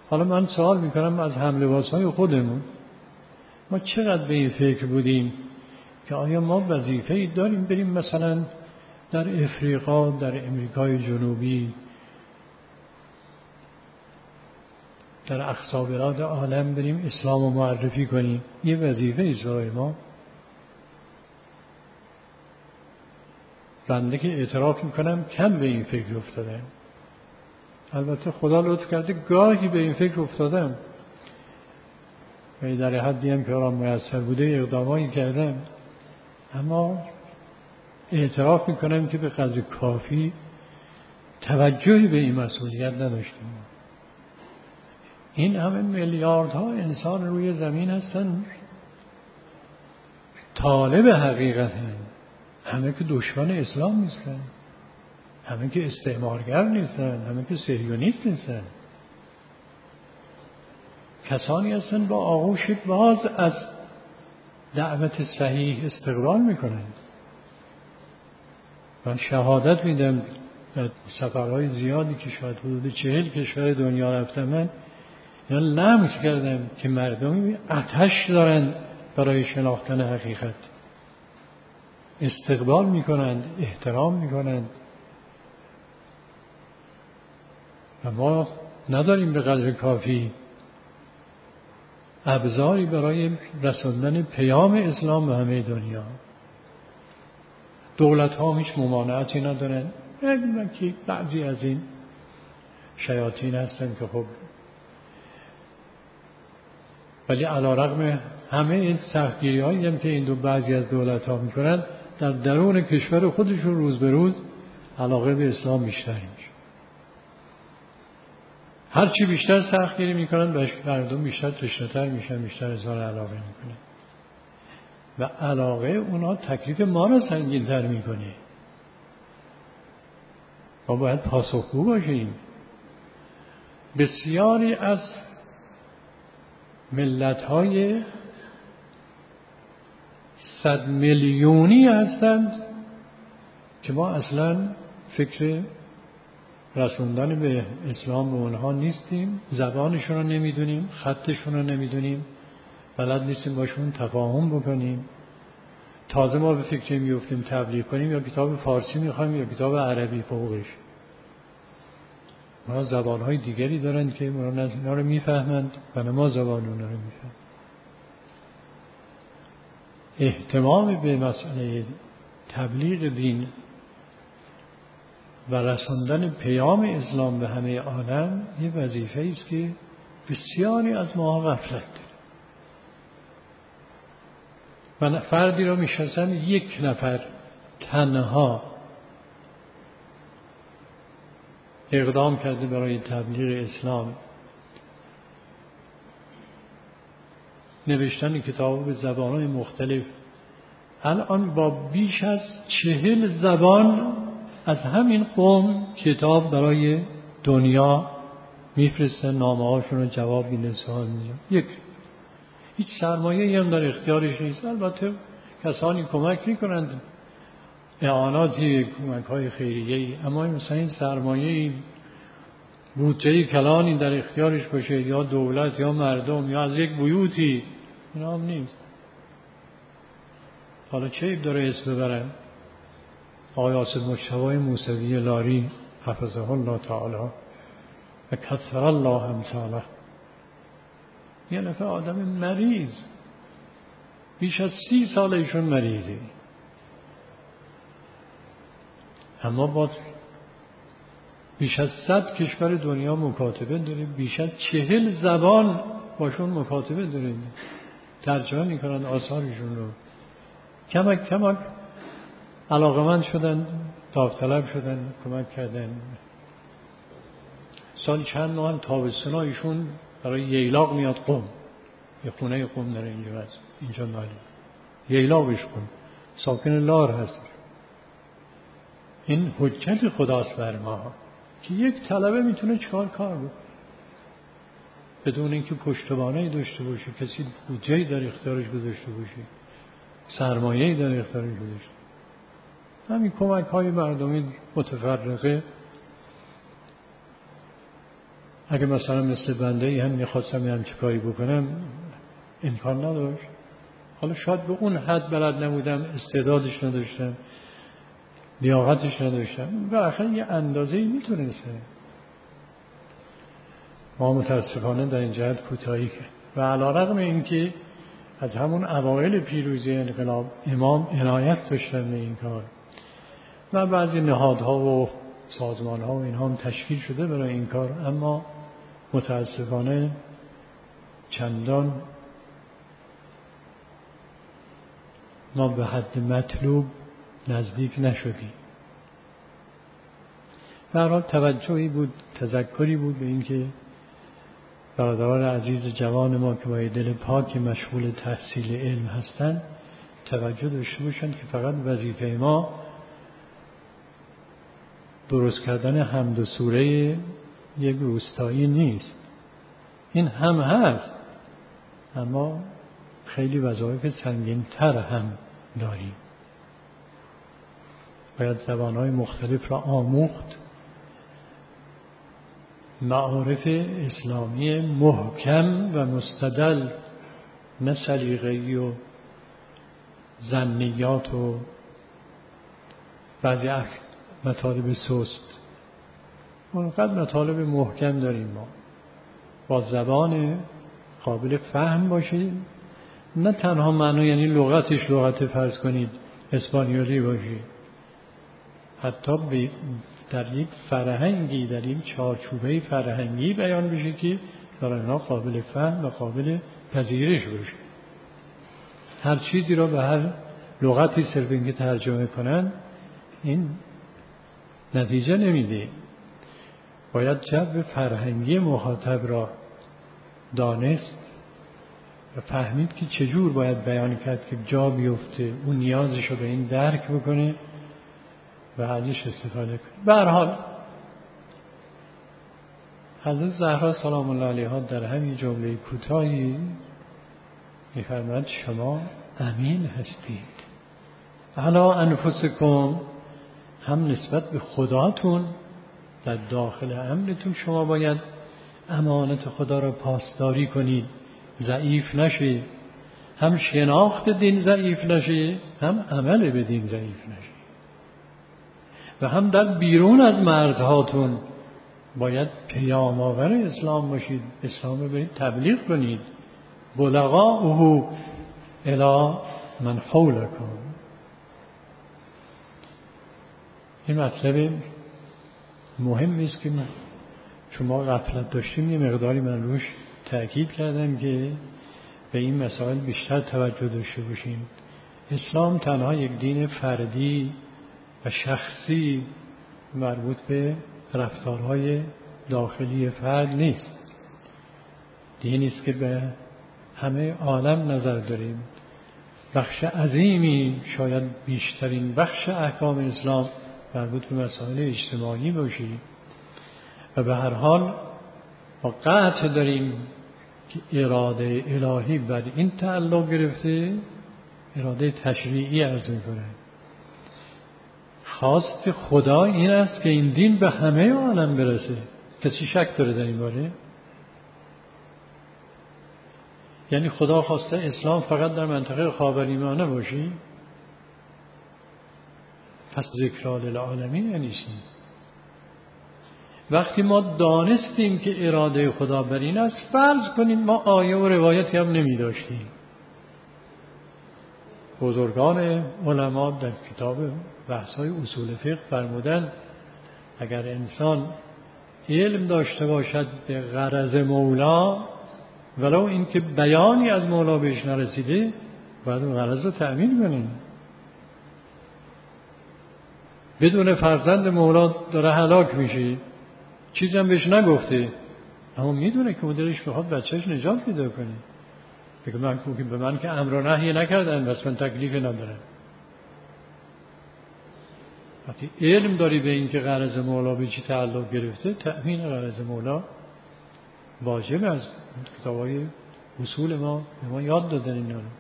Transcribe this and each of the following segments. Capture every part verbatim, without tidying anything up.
حالا من سوال میکنم از هم لباسهای خودمون، ما چقدر به این فکر بودیم که آیا ما وظیفه‌ای داریم بریم مثلا در افریقا، در امریکای جنوبی، در اقصا بلاد عالم بریم اسلام رو معرفی کنیم؟ یه وظیفه ایست برای ما. بنده که اعتراف میکنم کم به این فکر افتادم. البته خدا لطف کرده گاهی به این فکر افتادم و در حدی هم که آرام میسر بوده اقدامایی کردم، اما اعتراف میکنم که به قدر کافی توجهی به این مسئولیت نداشتیم. این همه میلیاردها انسان روی زمین هستن، طالب حقیقت هم. همه که دشمن اسلام نیستن، همه که استعمارگر نیستن، همه که صهیونیست نیستن. کسانی هستن با آغوش باز از دعوت صحیح استقبال میکنند. من شهادت میدم در سفرهای زیادی که شاید حدود چهل کشور دنیا رفتم، من اینا لمس کردم که مردمی آتش دارند برای شناختن حقیقت، استقبال میکنند، احترام میکنند و ما نداریم به قدر کافی ابزاری برای رساندن پیام اسلام به همه دنیا. دولت ها هیچ ممانعتی ندارن. میدونم که بعضی از این شیاطین هستن که خب، ولی علیرغم همه این سختگیری هایی هم که این دو بعضی از دولت ها میکنن، در درون کشور خودشون روز به روز علاقه به اسلام بیشتر میشه. هرچی بیشتر سختگیری میکنن به مردم بیشتر تشنه‌تر میشن، بیشتر اظهار علاقه میکنن و علاقه اونا تکلیف ما را سنگین‌تر میکنه. ما باید پاسخگو باشیم. بسیاری از ملت‌های صد میلیونی هستند که ما اصلاً فکر رسوندن به اسلام به اونها نیستیم، زبانشون رو نمیدونیم، خطشون رو نمیدونیم، بلد نیستیم باشون تفاهم بکنیم. تازه ما به فکر میفتیم تبلیغ کنیم یا کتاب فارسی میخوایم یا کتاب عربی فوقش. ما زبانهای دیگری دارن که اونا رو میفهمند و ما زبان اونا رو میفهمند. اهتمام به مسئله تبلیغ دین و رساندن پیام اسلام به همه عالم یه وظیفه است که بسیاری از ما غفلت داریم. من فردی رو میشناسم یک نفر تنها اقدام کرده برای تبلیغ اسلام، نوشتن کتاب به زبان‌های مختلف. الان با بیش از چهل زبان از همین قوم کتاب برای دنیا میفرستن، نامه هاشون رو جواب میدن، سوال میدن. یک هیچ سرمایه‌ای هم در اختیارش نیست. البته کسانی کمک میکنند، اعاناتی، کمک‌های خیریه‌ای، اما مثلا این سرمایه‌ای، بودجه کلانی در اختیارش باشه، یا دولت یا مردم یا از یک بیوتی، اینا هم نیست. حالا چه عیب داره اسم ببرن؟ آقای آصف مجتبی موسوی لاری حفظه الله تعالی و کثر الله امثاله، یه نفر آدم مریض، بیش از سی سال ایشون مریضی، اما با بیش از صد کشور دنیا مکاتبه داریم، بیش از چهل زبان باشون مکاتبه داریم، ترجمه میکنن آثارشون رو. کمک کمک علاقمند شدن، داوطلب شدن، کمک کردن. سال چند ماه هم تابستان ایشون برای ییلاق میاد قم، یه خونه قم داره اینجا هست، اینجا نالی ییلاقش قم، ساکن لار هست. این حجت خداست بر ما که یک طلبه میتونه چهار کار بکنه بدون اینکه پشتوانه‌ای داشته باشه، کسی بودجه‌ای در اختیارش گذاشته باشه، سرمایه‌ای در اختیارش گذاشته. همین کمک‌های مردمی متفرقه اگه مثلا مثل بنده ای هم میخواستم یه همچه کاری بکنم امکان نداشت. حالا شاید به اون حد بلد نبودم، استعدادش نداشتم، لیاقتش نداشتم، و آخر یه اندازه‌ای میتونسته. ما متاسفانه در این جهت کوتاهی کرد و علی‌رغم اینکه از همون اوایل پیروزی انقلاب امام عنایت داشتن به این کار و بعضی نهادها و سازمانها و اینها هم تشکیل شده برای این کار، اما متاسفانه چندان ما به حد مطلوب نزدیک نشدیم. به هر حال توجهی بود، تذکری بود به اینکه برادران عزیز جوان ما که با دل پاک مشغول تحصیل علم هستند توجه داشته باشند که فقط وظیفه ما درست کردن حمد و سوره یک روستایی نیست. این هم هست، اما خیلی وظایف سنگین‌تر هم داریم. باید زبان‌های مختلف را آموخت، معارف اسلامی محکم و مستدل، نه سلیقه‌ای و ظنیات و بعضی مطالب سست. اونقدر مطالب محکم داریم ما، با زبان قابل فهم باشه، نه تنها معنی یعنی لغتش لغت فرض کنید اسپانیولی باشه، حتی در یک فرهنگی، در یک چارچوبه فرهنگی بیان بشه که برای اینا قابل فهم و قابل پذیرش باشه. هر چیزی را به هر لغتی صرف اینکه ترجمه کنن این نتیجه نمیده. باید جو فرهنگی مخاطب را دانست و فهمید که چجور باید بیان کرد که جا بیفته، اون نیازش رو به این درک بکنه و ازش استفاده کنه. به هر حال حضرت زهرا سلام الله علیها در همین جمله کوتاهی می‌فرماید شما امین هستید علی انفسکم، هم نسبت به خداتون در داخل امرتون شما باید امانت خدا را پاسداری کنید، ضعیف نشید، هم شناخت دین ضعیف نشید، هم عمل به دین ضعیف نشید، و هم در بیرون از مرزهاتون باید پیام آور اسلام باشید، اسلام رو برید تبلیغ کنید، بلغاؤه الی من حولکم. این مطلب مهمی است که شما غفلت داشتیم، یه مقداری من روش تأکید کردم که به این مسائل بیشتر توجه داشته باشیم. اسلام تنها یک دین فردی و شخصی مربوط به رفتارهای داخلی فرد نیست، دینی است که به همه عالم نظر داریم. بخش عظیمی، شاید بیشترین بخش احکام اسلام مربوط به مسائل اجتماعی باشی و به هر حال با قطع داریم که اراده الهی بر این تعلق گرفته، اراده تشریعی عرض می‌کنه. خواست خدا این است که این دین به همه عالم برسه. کسی شک داره در این باره؟ یعنی خدا خواسته اسلام فقط در منطقه خاورمیانه باشی؟ پس ذکر للعالمین یعنی چی؟ وقتی ما دانستیم که اراده خدا بر این است، فرض کنیم ما آیه و روایتی هم نمی داشتیم. بزرگان علما در کتاب بحث‌های اصول فقه فرمودند اگر انسان علم داشته باشد به غرض مولا، ولو اینکه بیانی از مولا بهش نرسیده، باید اون غرض رو تأمین کنیم. بدون فرزند مولا داره هلاک میشه، چیزی هم بهش نگفته، اما میدونه که مدرش میخواد بچهش نجات پیدا کنه. بگه من که به من که امر و نهی نکردن، بس من تکلیف ندارم. وقتی علم داری به این که غرض مولا به چی تعلق گرفته، تأمین غرض مولا واجب است. کتابای اصول ما به ما یاد دادن اینا رو.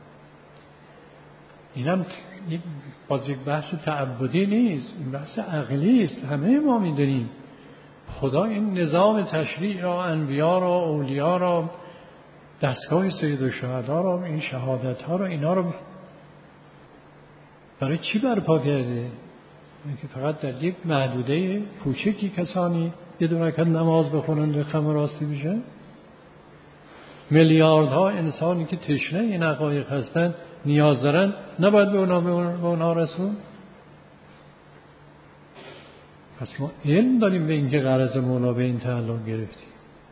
اینم باز یک بحث تعبدی نیست، این بحث عقلی است. همه ما میدونیم خدا این نظام تشریع را، انبیا را، اولیا را، دستگاه سید الشهدا را، این شهادت ها را، اینا را برای چی برپا کرده؟ اینکه فقط در یک محدوده کوچکی کسانی یه دو رکعت نماز بخونن و خم راستی بشه؟ میلیاردها انسانی که تشنه این حقایق هستند نیاز دارن، نباید به اونا به اونا رسون؟ پس ما علم داریم به اینکه غرض مولا به این تعلق گرفتیم.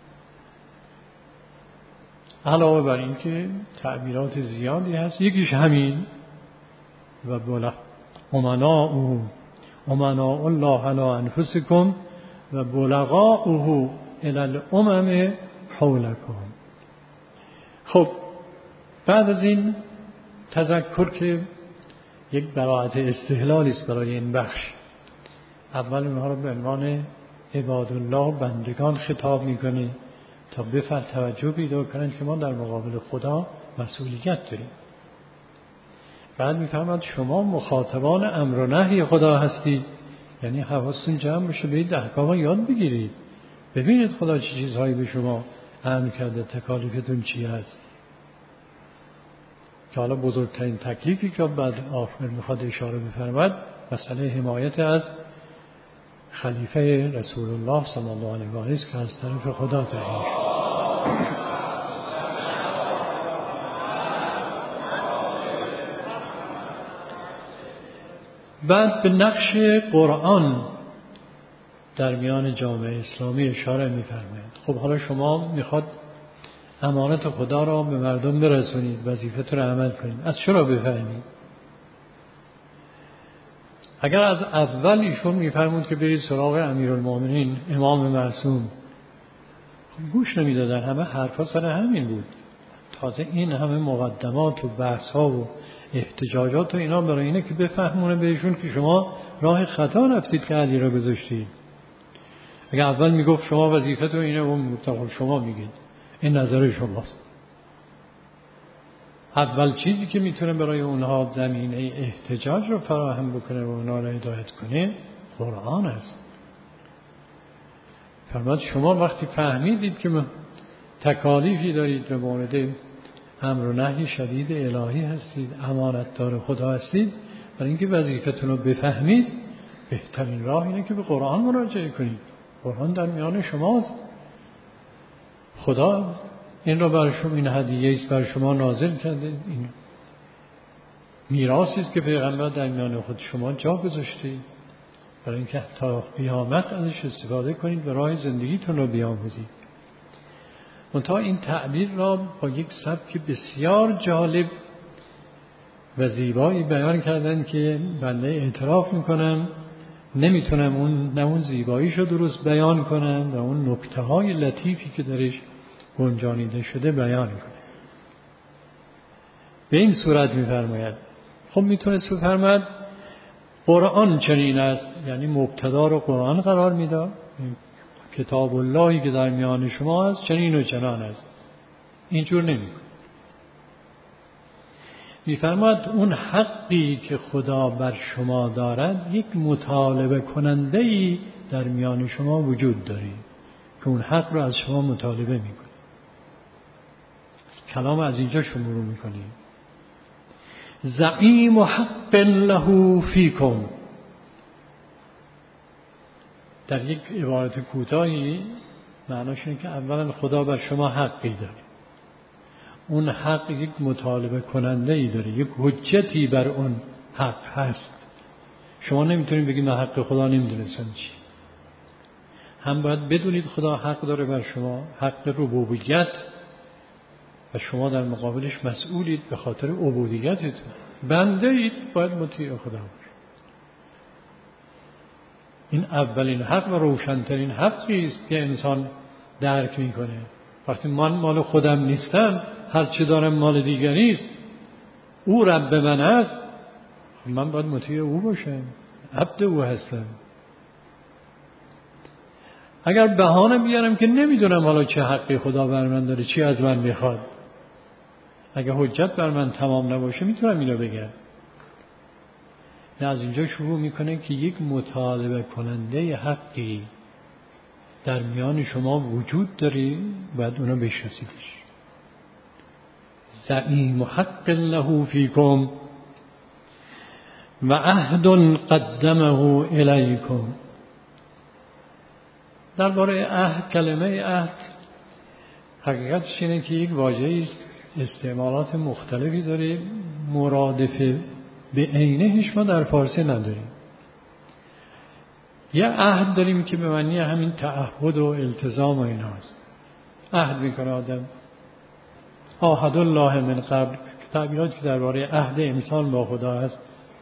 علاوه بر این که تعبیرات زیادی هست، یکیش همین و بلا امناؤه امناء الله علی انفسکم و بلغاؤه الی الامم حولکم. خب بعد از این تذکر که یک براءت استحلالی است برای این بخش، اول اونها رو به عنوان عباد الله بندگان خطاب میکنه تا بفر توجه پیدا کنند که ما در مقابل خدا مسئولیت داریم. بعد میفهمد شما مخاطبان امر و نهی خدا هستید، یعنی حواستون جمع بشه، برید احکام یاد بگیرید، ببینید خدا چه چیزهایی به شما امر کرده، تکالیفتون چی هست. که حالا بزرگترین تکلیفی که بعد آخر میخواد اشاره بفرماد مسئله حمایت از خلیفه رسول الله صلی الله علیه و آله است که از طرف خدا تعیین شد. بعد به نقش قرآن در میان جامعه اسلامی اشاره می‌فرماید. خب حالا شما میخواد امانت خدا را به مردم برسونید، وظیفتون رو عمل کنید. از چرا بفهمید؟ اگر از اول ایشون میفرمود که برید سراغ امیرالمومنین امام معصوم، خب گوش نمیدادن، همه حرفا سر همین بود. تازه این همه مقدمات و بحث‌ها و احتجاجات و اینا برای اینه که بفهمونه بهشون که شما راه خطا رفتید که علی را گذاشتید. اگر اول میگفت شما وظیفتون اینه، اون مطلق شما میگید این نظر شماست. اول چیزی که میتونه برای اونها زمینه احتجاج رو فراهم بکنه و اونها رو هدایت کنه قرآن است. فرمود شما وقتی فهمیدید که تکالیفی دارید به مورد امر و نهی شدید الهی هستید، امانتدار خدا هستید، برای اینکه وظیفتون رو بفهمید بهترین راه اینه که به قرآن مراجعه کنید. قرآن در میان شماست. خدا این رو بر شما، این هدیه است بر شما نازل کرده، این میراثی است که پیغمبر در میان خود شما جا گذاشته برای اینکه تا قیامت ازش استفاده کنید و راه زندگیتون رو بیاموزید. منتها این تعبیر را با یک سبک بسیار جالب و زیبایی بیان کردن که بنده اعتراف میکنم نمیتونم اون نه اون زیباییشو درست بیان کنم و اون نکته های لطیفی که درش گنجانیده شده بیان کنم. به این صورت میفرماید. خب میتونست بفرماید قرآن چنین است، یعنی مبتدا رو قرآن قرار میداد، کتاب اللهی که در میان شما است چنین و چنان است. اینجور نمیکنه. میفرماید اون حقی که خدا بر شما دارد یک مطالبه کننده‌ای در میان شما وجود داره که اون حق رو از شما مطالبه میکنه. کلام از اینجا شروع میکنیم. زعیم حق له فیکم. در یک عبارت کوتاهی معناش اینه که اولا خدا بر شما حقی داره. اون حق یک مطالبه کننده ای داره، یک حجتی بر اون حق هست. شما نمیتونید بگید من حق خدا نمیدونستم چی. هم باید بدونید خدا حق داره بر شما، حق ربوبیت، و شما در مقابلش مسئولید به خاطر عبودیتتون. بنده اید، باید مطیع خدا باشید. این اولین حق و روشنترین حقی است که انسان درک میکنه. وقتی من مال خودم نیستم، هر چه دارم مال دیگری است، او رب من است، من باید مطیع او باشم، عبد او هستم. اگر بهانه بیارم که نمیدونم حالا چه حقی خدا بر من داره، چی از من میخواد، اگر حجت بر من تمام نباشه میتونم اینو بگم. نه، از اینجا شروع میکنه که یک مطالبه کننده حقی در میان شما وجود داره، باید اونو بشناسیدش. زعیم حق له فیکم و عهد قدمه الیکم. درباره عهد، کلمه عهد حقیقتش اینه که یک واژه‌ای است استعمالات مختلفی داره، مرادفه به عینهش ما در فارسی نداریم. یه عهد داریم که به معنی همین تعهد و التزام و ایناست. عهد میکنه آدم، عهد الله من قبل، تعبیراتی که درباره عهد انسان با خدا هست،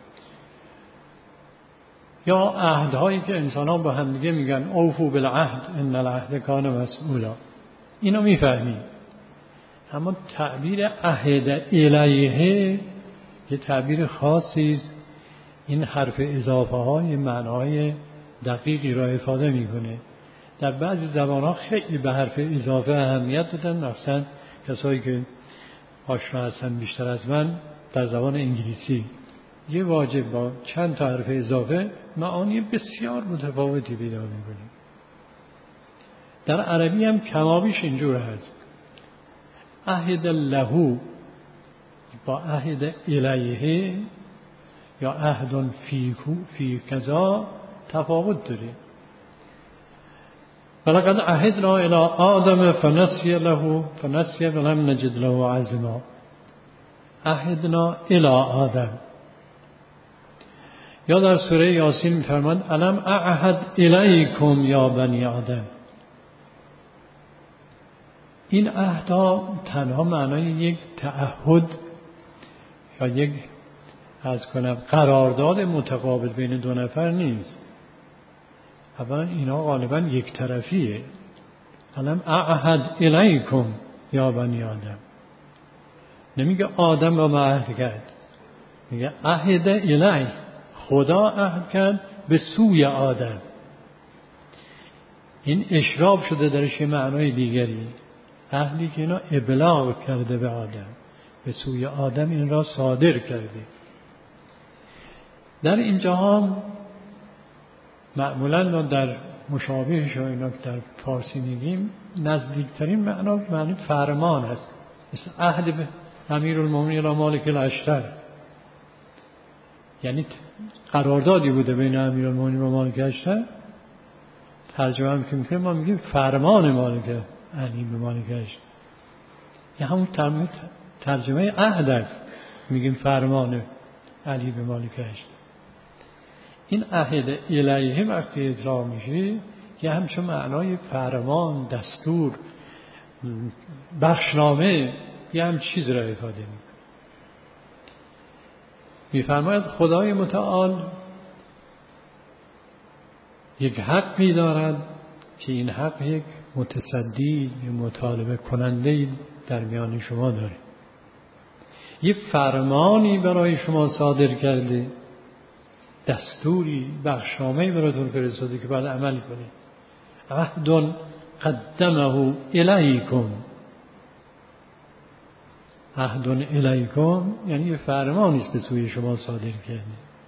یا عهدهایی که انسان‌ها با هم دیگه میگن اوفوا بالعهد ان العهد کان مسئولا، اینو میفهمیم. اما تعبیر عهد الیه یه تعبیر خاصی است. این حرف اضافه های معنای دقیقی را افاده میکنه. در بعضی زبان‌ها خیلی به حرف اضافه اهمیت دادن، مثلا کسایی که آشنا هستن بیشتر از من در زبان انگلیسی، یه واژه با چند تا حرف اضافه معانی بسیار متفاوتی پیدا میکنه. در عربی هم کمابیش اینجور هست. عهد له با عهد الیه یا عهد فیکو فی کذا تفاوت داره. ولقد عهدنا الی آدم فنسی له فنسی ولم نجد له عزما. عهدنا الی آدم. یا در سوره یاسین می‌فرماد الم اعهد الیکم یا بنی آدم. این عهدها تنها معنای یک تعهد یا یک از کنم قرارداد متقابل بین دو نفر نیست. اولا اینا غالبا یک طرفیه. الم اعهد الیکم یا بنی آدم، نمیگه آدم با ما عهد کرد، میگه عهد الی، خدا عهد کرد به سوی آدم. این اشراب شده درش معنای دیگری، عهدی که اینا ابلاغ کرده به آدم، به سوی آدم این را صادر کرده. در اینجا هم معمولا در مشابهش و اینا که در فارسی میگیم نزدیکترین معنا معنی فرمان است. مثل عهد به امیرالمومنین مالک الاشتر، یعنی قراردادی بوده بین امیرالمومنین و مالک الاشتر. ترجمه هم که میکنیم ما میگیم فرمان مالک علی به مالک الاشتر، یه همون ترجمه عهد است، میگیم فرمان علی به مالک الاشتر. این عهد الیه وقتی اطلاق میشه که همچون معنای فرمان، دستور، بخشنامه، یه هم چیز را افاده میکنه. میفرماید خدای متعال یک حقی دارد که این حق یک متصدی، یک مطالبه کننده در میان شما داره. یک فرمانی برای شما صادر کرده، دستوری، بخشنامه‌ای براتون فرستاده که باید عمل کنید. عهد قدمه الیکم. عهد الیکم یعنی یه فرمانی است به سوی شما صادر کرده.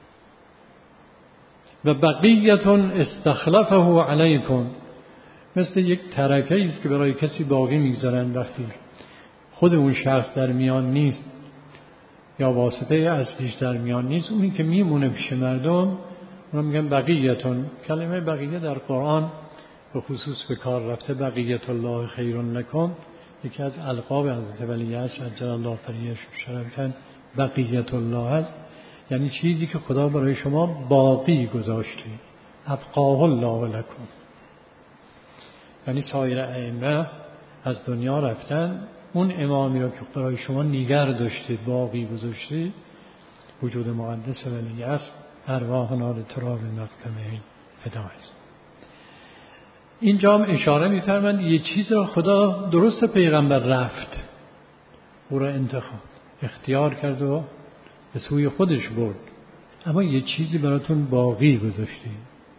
و بقیت استخلفه علیکم، مثل یک ترکه است که برای کسی باقی میگذارن وقتی خود اون شخص در میان نیست یا واسطه اصلیش در میان نیست، اونی که میمونه پیش مردم اونا میگن بقیتون. کلمه بقیه در قرآن به خصوص به کار رفته، بقیت الله خیر لکم، یکی از القاب حضرت ولی است عجل الله فریش شرفاً، بقیت الله است، یعنی چیزی که خدا برای شما باقی گذاشته، ابقاه الله لکم. یعنی سایر ائمه از دنیا رفتن، اون امامی رو که برای شما نیگر داشته، باقی گذاشته، وجود مقدس ولی است، ارواحنا لتراب مقدمه فدا است. اینجا هم اشاره می‌فرماند یه چیز رو خدا درست پیغمبر رفت، او را انتخاب اختیار کرد و به سوی خودش برد، اما یه چیزی براتون باقی گذاشته.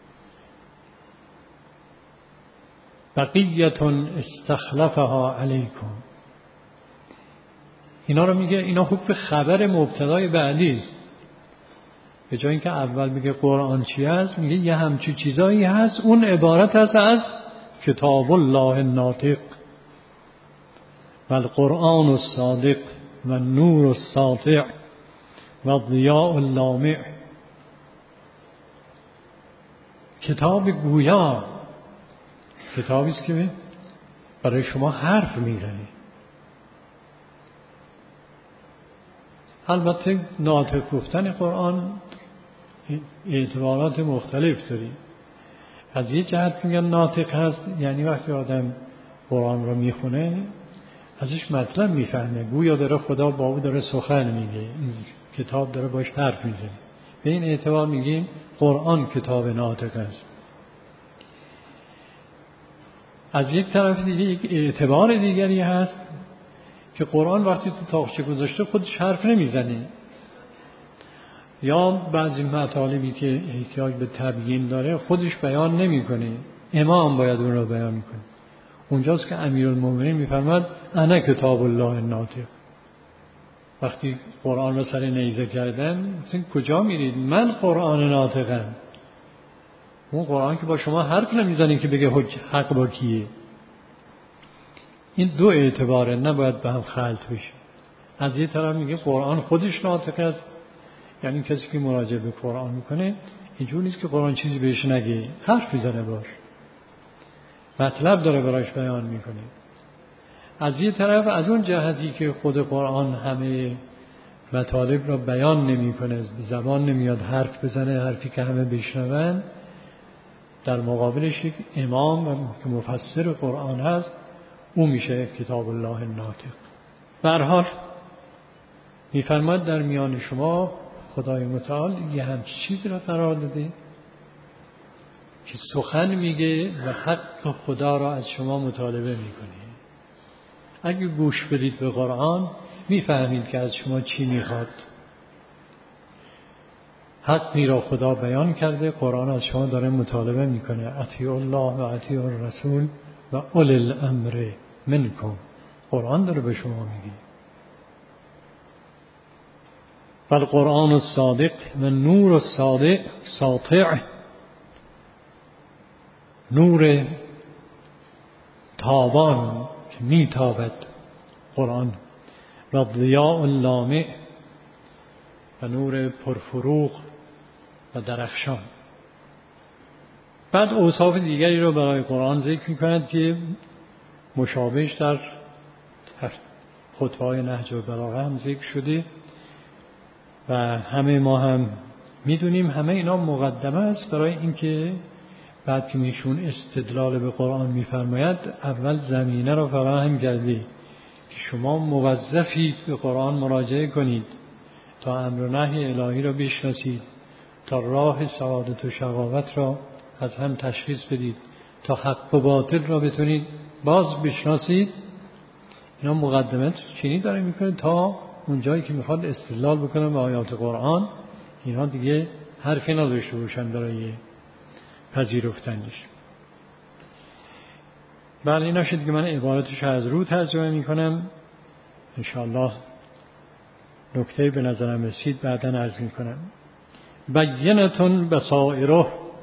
بقیتون استخلفها علیکم. اینا رو میگه، اینا حکم خبر مبتدای بعدی است. به جای اینکه اول میگه قرآن چی هست، میگه یه همچین چیزایی هست، اون عبارت هست از کتاب الله الناطق و القرآن الصادق و النور الساطع و الضیاء اللامع. کتاب گویا، کتابی است که برای شما حرف میزنه. البته ناطق گفتن قرآن اعتبارات مختلف داری. از یه جهت میگن ناطق هست، یعنی وقتی آدم قرآن رو میخونه ازش مطلب میفهمه، گویا داره خدا با او داره سخن میگه، این کتاب داره باش حرف میزنه. به این اعتبار میگیم قرآن کتاب ناطق است. از یک طرف دیگه یک اعتبار دیگری هست که قرآن وقتی تو تاقچه گذاشته خودش حرف نمیزنه، یا بعضی مطالبی که احتیاج به تبیین داره خودش بیان نمیکنه، امام باید اون رو بیان کنه. اونجاست که امیرالمومنین میفرماد انا کتاب الله الناطق. وقتی قرآن رو سر نیزه کردن مثلا کجا میرید؟ من قرآن ناطقم. اون قرآن که با شما حرف نمیزنه که بگه حق با کیه. این دو اعتباره، نباید به هم خلط بشه. از یه طرف میگه قرآن خودش ناطق است، یعنی کسی که مراجعه به قرآن میکنه اینجور نیست که قرآن چیزی بهش نگه، حرف میزنه باش، مطلب داره براش بیان میکنه. از یه طرف از اون جهتی که خود قرآن همه مطالب را بیان نمیکنه، زبان نمیاد حرف بزنه حرفی که همه بشنون، در مقابلش یک امام که مفسر قرآن هست، او میشه کتاب الله الناطق. به هر حال میفرماد در میان شما خدای متعال یه همچین چیزی را قرار داده که سخن میگه و حق خدا را از شما مطالبه میکنه. اگه گوش بدید به قرآن میفهمید که از شما چی میخواد. حقی را خدا بیان کرده، قرآن از شما داره مطالبه میکنه. اطیعوا الله و اطیعوا الرسول و اولی الامر منکم. قرآن داره به شما میگه. فالقرآن الصادق و نور الصادق ساطع، نور تابان که میتابد قرآن، و ضیاء اللامع و نور پرفروغ و درخشان. بعد اوصاف دیگری رو برای قرآن ذکر می‌کند که مشابهش در خطبه‌های نهج البلاغه هم ذکر شده و همه ما هم میدونیم. همه اینا مقدمه است برای اینکه بعد که میشون استدلال به قرآن میفرماید اول زمینه رو فراهم کرده که شما موظفید به قرآن مراجعه کنید تا امر و نهی الهی را بشناسید، تا راه سعادت و شقاوت را از هم تشخیص بدید، تا حق و باطل را بتونید باز بشناسید. اینا مقدمات چینی داره میکنه تا اون جایی که میخواد استدلال بکنه به آیات قرآن، اینا دیگه حرفی نداشته باشن برای پذیرفتنش. بله اینا شد که من عبارتش از رو ترجمه میکنم. انشاءالله نکته به نظرم رسید بعداً عرض میکنم. بینتون بصائره،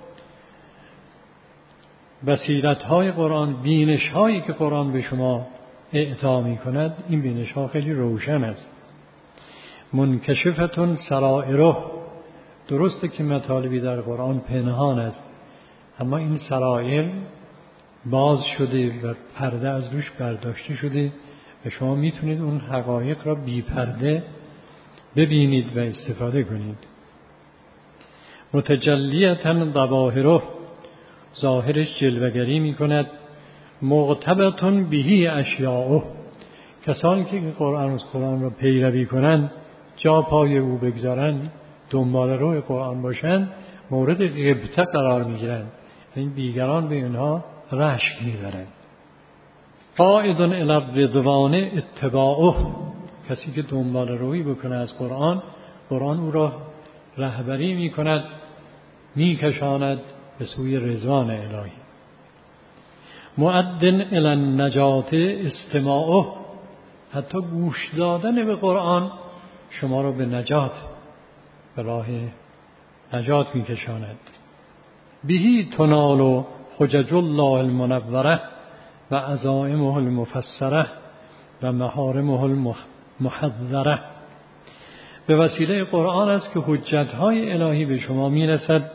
بصیرت‌های قرآن، بینش‌هایی که قرآن به شما اعطا میکند، این بینش‌ها خیلی روشن است. منکشفتون سرائره، درسته که مطالبی در قرآن پنهان است، اما این سرائر باز شده و پرده از روش برداشته شده و شما میتونید اون حقایق را بی پرده ببینید و استفاده کنید. متجلیتن ظواهره، ظاهرش جلوگری میکند. مغتبتون بهی اشیاءه، کسانی که قرآن و قرآن را پیروی کنند، جا پای او بگذارند، دنبال روی قرآن باشند، مورد غبطه قرار میگیرند. این دیگران به اینها رشک میبرند. قائدون الی الرضوان اتباعه، کسی که دنبال روی بکنه از قرآن، قرآن او را رهبری میکند، میکشاند به سوی رضوان الهی. مؤدن الی النجات استماعه، حتی گوش دادن به قرآن شما را به نجات، به راه نجات میکشاند. بهی تنال حجج الله المنوره و عزائمه المفسره و محارمه المحذره. به وسیله قرآن است که حجت‌های الهی به شما میرسد.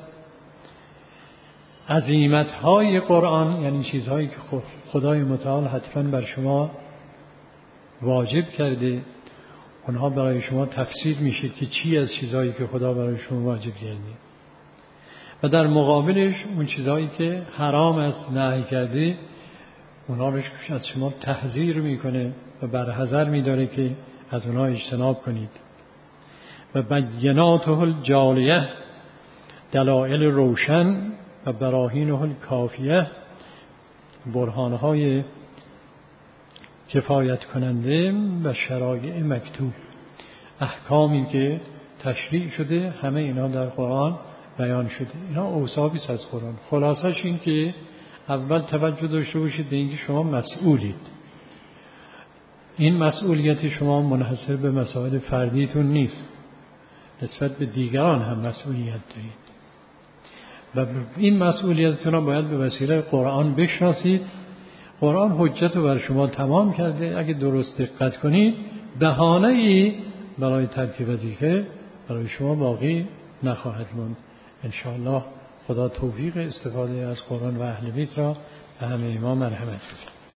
عزیمت‌های قرآن یعنی چیزهایی که خدای متعال حتما بر شما واجب کرده، اونها برای شما تفسیر میشه که چی از چیزهایی که خدا برای شما واجب کرده، و در مقابلش اون چیزهایی که حرام است نهی کرده، اونها رو از شما تحذیر میکنه و برحذر میداره که از اونها اجتناب کنید. و بیناته الجالیه، دلائل روشن و براهینه الکافیه، برهانهای کفایت کننده و شرایع مکتوب، احکامی که تشریع شده، همه اینا در قرآن بیان شده. اینا اوصافی است از قرآن. خلاصش این که اول توجه داشته باشید به اینکه شما مسئولید. این مسئولیت شما منحصر به مسائل فردیتون نیست، نسبت به دیگران هم مسئولیت دارید و این مسئولیتتون را باید به وسیله قرآن بشناسید. قرآن حجت رو بر شما تمام کرده. اگه درست دقت کنید بهانه‌ای برای ترک وظیفه برای شما باقی نخواهد ماند. انشاءالله خدا توفیق استفاده از قرآن و اهل بیت را به همه ما مرحمت کنه.